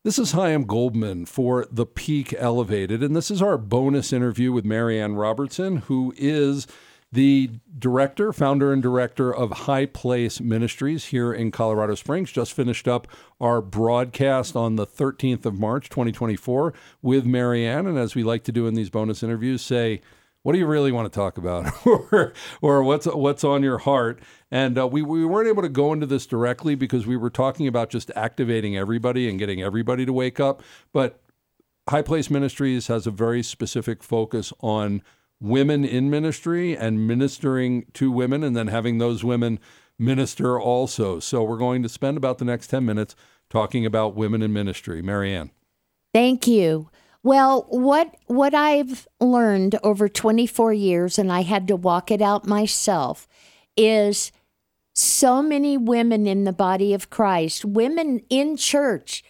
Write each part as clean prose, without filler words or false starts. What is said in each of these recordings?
This is Chaim Goldman for The Peak Elevated, and this is our bonus interview with Marianne Robertson, who is the director, founder and director of High Place Ministries here in Colorado Springs. Just finished up our broadcast on the 13th of March, 2024 with Marianne. And as we like to do in these bonus interviews, say, what do you really want to talk about? or what's on your heart? And we weren't able to go into this directly because we were talking about just activating everybody and getting everybody to wake up. But High Place Ministries has a very specific focus on women in ministry and ministering to women, and then having those women minister also. So we're going to spend about the next 10 minutes talking about women in ministry. Marianne. Thank you. Well, what I've learned over 24 years, and I had to walk it out myself, is so many women in the body of Christ, women in church,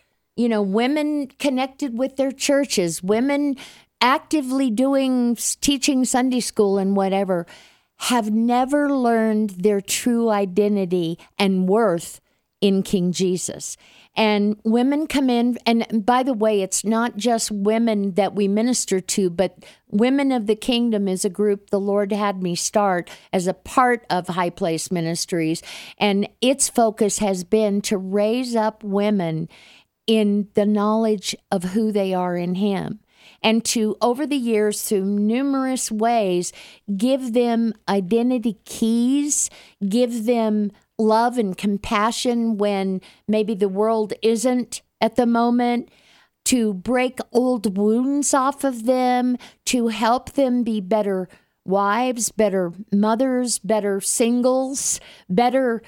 women connected with their churches, women actively teaching Sunday school and whatever, have never learned their true identity and worth in King Jesus. And women come in, and by the way, it's not just women that we minister to, but Women of the Kingdom is a group the Lord had me start as a part of High Place Ministries. And its focus has been to raise up women in the knowledge of who they are in Him. And to, over the years, through numerous ways, give them identity keys, give them love and compassion when maybe the world isn't at the moment, to break old wounds off of them, to help them be better wives, better mothers, better singles, better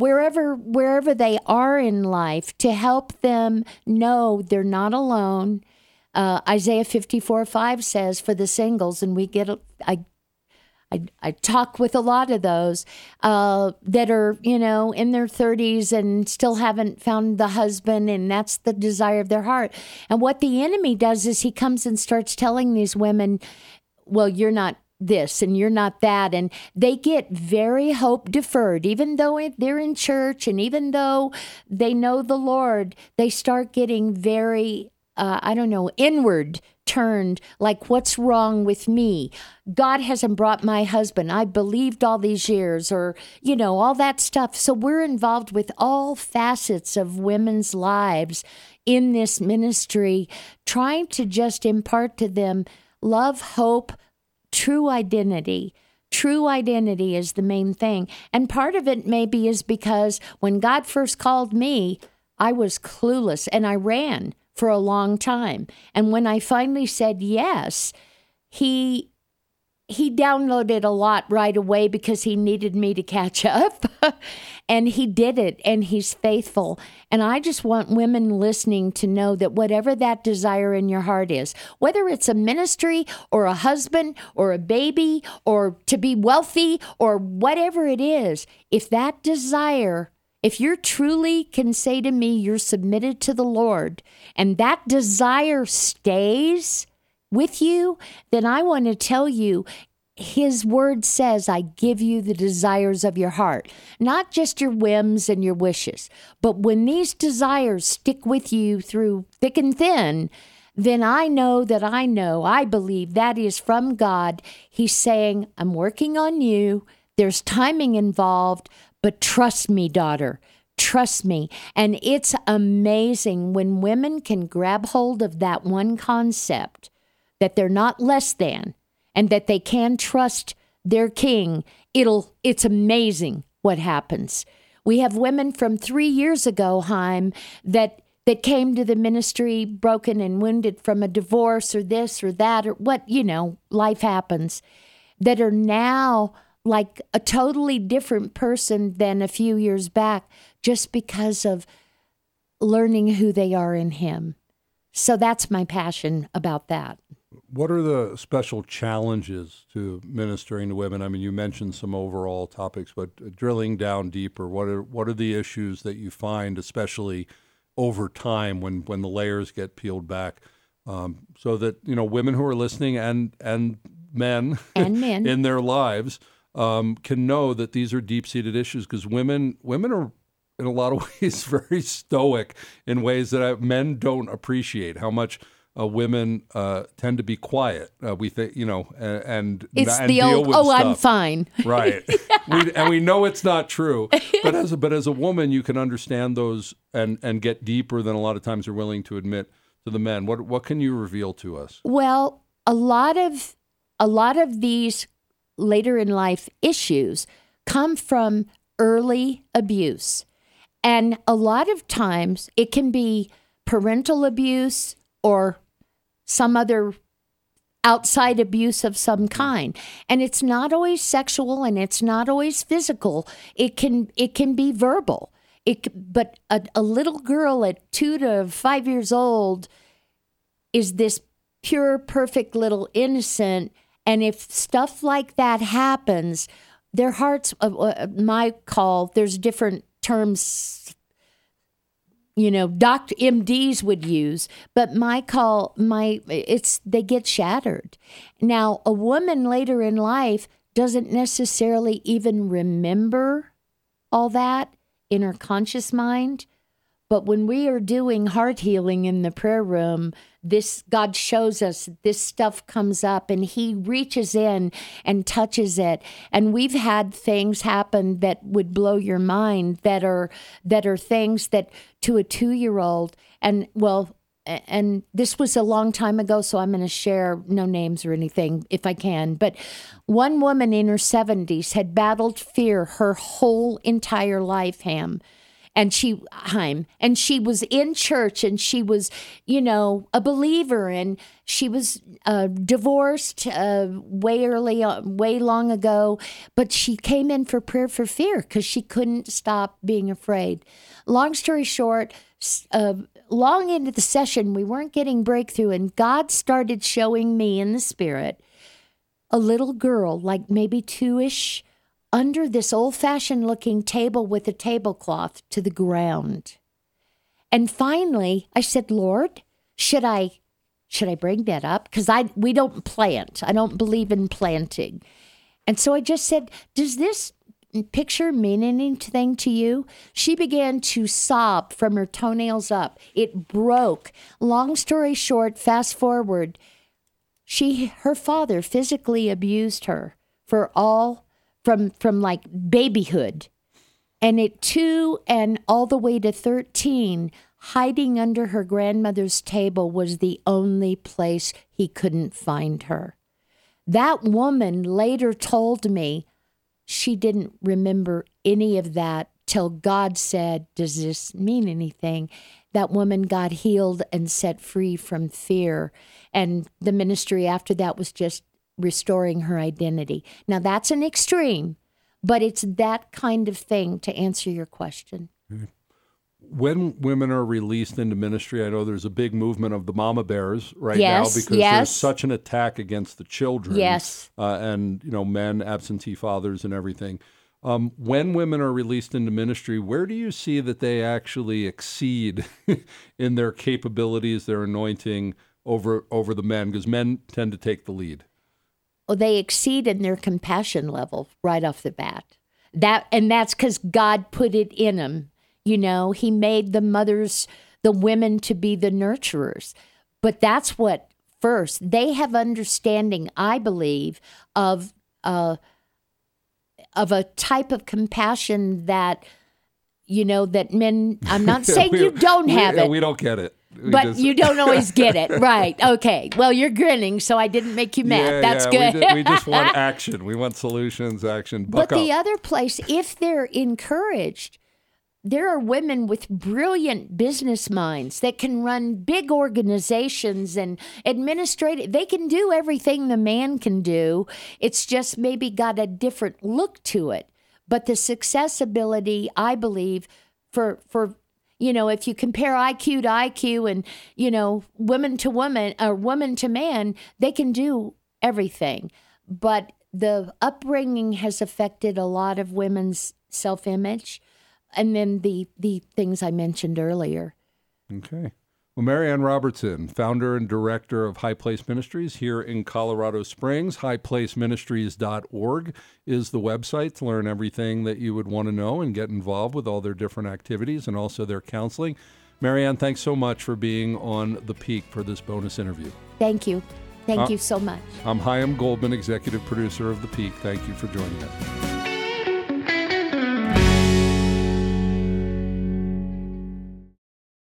wherever they are in life, to help them know they're not alone. Isaiah 54:5 says for the singles, and I talk with a lot of those that are, in their 30s and still haven't found the husband, and that's the desire of their heart. And what the enemy does is he comes and starts telling these women, well, you're not this and you're not that. And they get very hope deferred. Even though they're in church and even though they know the Lord, they start getting very inward turned, like, what's wrong with me? God hasn't brought my husband. I believed all these years, or, all that stuff. So we're involved with all facets of women's lives in this ministry, trying to just impart to them love, hope, true identity. True identity is the main thing. And part of it maybe is because when God first called me, I was clueless and I ran for a long time. And when I finally said yes, he downloaded a lot right away because he needed me to catch up. And he did it, and he's faithful. And I just want women listening to know that whatever that desire in your heart is, whether it's a ministry or a husband or a baby or to be wealthy or whatever it is, if that desire, if you truly can say to me you're submitted to the Lord and that desire stays with you, then I want to tell you, His word says, I give you the desires of your heart, not just your whims and your wishes. But when these desires stick with you through thick and thin, then I believe that is from God. He's saying, I'm working on you. There's timing involved. But trust me, daughter, trust me. And it's amazing when women can grab hold of that one concept, that they're not less than, and that they can trust their king. It's amazing what happens. We have women from 3 years ago, Chaim, that came to the ministry broken and wounded from a divorce or this or that or what, life happens, that are now like a totally different person than a few years back, just because of learning who they are in Him. So that's my passion about that. What are the special challenges to ministering to women? I mean, you mentioned some overall topics, but drilling down deeper, what are the issues that you find, especially over time when the layers get peeled back, so that, women who are listening and men in their lives can know that these are deep-seated issues, because women are in a lot of ways, very stoic in ways that men don't appreciate. How much women tend to be quiet. We think, and it's and the deal old, with oh, stuff. I'm fine. Right. we know it's not true. But as a woman, you can understand those and get deeper than a lot of times you're willing to admit to the men. What can you reveal to us? Well, a lot of these later in life issues come from early abuse. And a lot of times it can be parental abuse or some other outside abuse of some kind. And it's not always sexual and it's not always physical. It can be verbal. But a little girl at 2 to 5 years old is this pure, perfect little innocent. And if stuff like that happens, their hearts, my call, there's different terms, Dr. MDs would use, but my call, they get shattered. Now, a woman later in life doesn't necessarily even remember all that in her conscious mind. But when we are doing heart healing in the prayer room, God shows us this stuff comes up and he reaches in and touches it. And we've had things happen that would blow your mind that are things that to a 2-year-old and this was a long time ago, so I'm going to share no names or anything if I can. But one woman in her 70s had battled fear her whole entire life, And she was in church and she was, a believer, and she was divorced way long ago, but she came in for prayer for fear because she couldn't stop being afraid. Long story short, long into the session, we weren't getting breakthrough, and God started showing me in the spirit a little girl, like maybe 2-ish, under this old-fashioned looking table with a tablecloth to the ground. And finally, I said, Lord, should I bring that up? Because we don't plant. I don't believe in planting. And so I just said, does this picture mean anything to you? She began to sob from her toenails up. It broke. Long story short, fast forward, her father physically abused her from like babyhood. And at 2 and all the way to 13, hiding under her grandmother's table was the only place he couldn't find her. That woman later told me she didn't remember any of that till God said, does this mean anything? That woman got healed and set free from fear. And the ministry after that was just restoring her identity. Now, that's an extreme, but it's that kind of thing to answer your question. When women are released into ministry, I know there's a big movement of the mama bears now because there's such an attack against the children. Yes. And, men, absentee fathers and everything. When women are released into ministry, where do you see that they actually exceed in their capabilities, their anointing over the men? Because men tend to take the lead. Well, they exceed in their compassion level right off the bat. That's because God put it in them. He made the women to be the nurturers. But that's what first, they have understanding, I believe, of a type of compassion that, that men, I'm not saying you don't have it. We don't get it. You don't always get it. Right. Okay. Well, you're grinning, so I didn't make you mad. That's good. We just want action. We want solutions, action. But the other place, if they're encouraged, there are women with brilliant business minds that can run big organizations and administrate. They can do everything the man can do. It's just maybe got a different look to it. But the success ability, I believe, for if you compare IQ to IQ and, woman to woman or woman to man, they can do everything. But the upbringing has affected a lot of women's self-image. And then the things I mentioned earlier. Okay. Well, Marianne Robertson, founder and director of High Place Ministries here in Colorado Springs. highplaceministries.org is the website to learn everything that you would want to know and get involved with all their different activities and also their counseling. Marianne, thanks so much for being on The Peak for this bonus interview. Thank you. Thank you so much. I'm Chaim Goldman, executive producer of The Peak. Thank you for joining us.